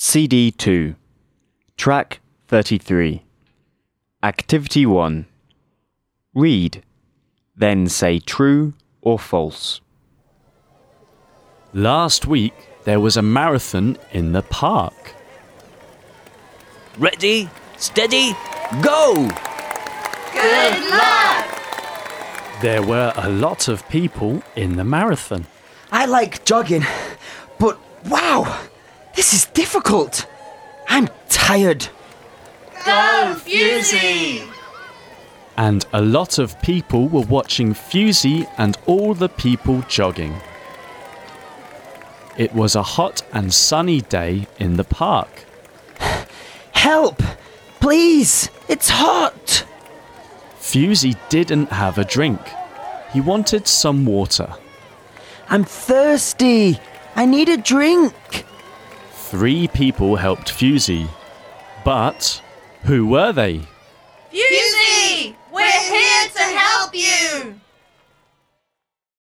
CD 2, Track 33. Activity 1. Read, then say true or false. Last week, there was a marathon in the park. Ready, steady, go! Good luck! There were a lot of people in the marathon. I like jogging, but wow, this is difficult. I'm tired. Go, Fusey! And a lot of people were watching Fusey and all the people jogging. It was a hot and sunny day in the park. Help! Please! It's hot! Fusey didn't have a drink. He wanted some water. I'm thirsty! I need a drink! 3 people helped Fusey. But who were they? Fusey!